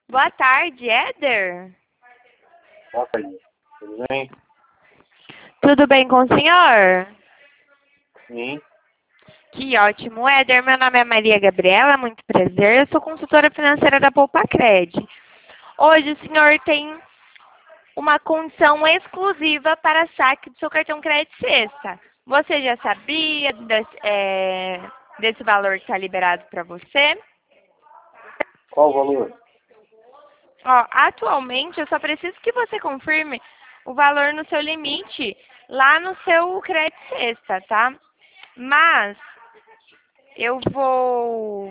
Boa tarde, Éder. Boa tarde. Tudo bem? Tudo bem com o senhor? Sim. Que ótimo, Éder. Meu nome é Maria Gabriela, muito prazer. Eu sou consultora financeira da Poupacred. Hoje o senhor tem uma condição exclusiva para saque do seu cartão crédito sexta. Você já sabia desse valor que está liberado para você? Qual o valor? Ó, atualmente, eu só preciso que você confirme o valor no seu limite lá no seu crédito sexta, tá? Mas eu vou...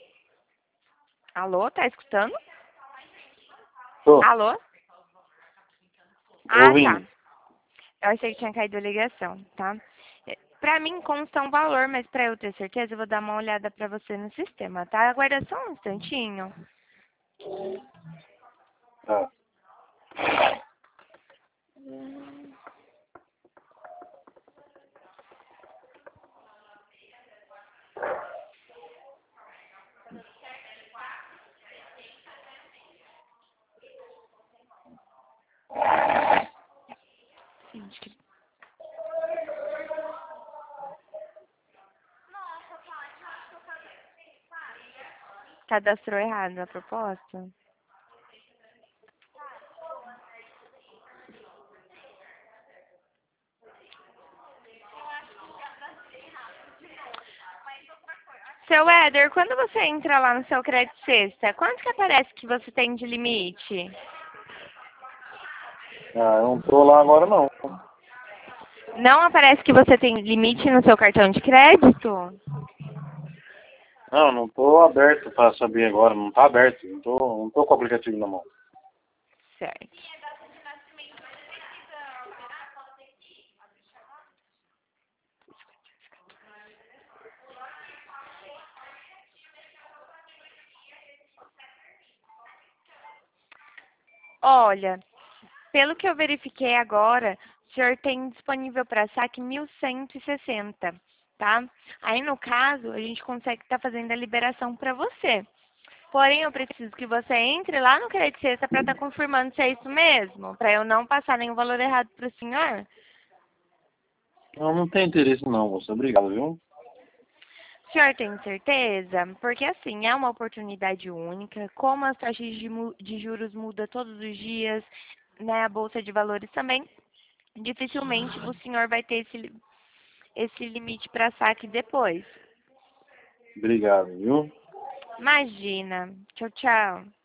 Alô, tá escutando? Tô. Alô? Tô Ah, tá. ouvindo. Eu achei que tinha caído a ligação, tá? Pra mim consta um valor, mas pra eu ter certeza, eu vou dar uma olhada pra você no sistema, tá? Aguarda só um instantinho. Tá. Cadastrou errado a proposta? Seu Éder, quando você entra lá no seu crédito sexta, quanto que aparece que você tem de limite? Ah, eu não tô lá agora não. Não aparece que você tem limite no seu cartão de crédito? Não tô aberto pra saber agora. Não tá aberto. Não tô com o aplicativo na mão. Certo. Olha, pelo que eu verifiquei agora, o senhor tem disponível para saque 1.160, tá? Aí, no caso, a gente consegue estar fazendo a liberação para você. Porém, eu preciso que você entre lá no Crédito Sexta para estar confirmando se é isso mesmo, para eu não passar nenhum valor errado para o senhor. Não tem interesse não, moça. Obrigado, viu? O senhor tem certeza? Porque, assim, é uma oportunidade única. Como as taxas de juros mudam todos os dias, né, a Bolsa de Valores também, dificilmente o senhor vai ter esse limite para saque depois. Obrigado, viu? Imagina. Tchau, tchau.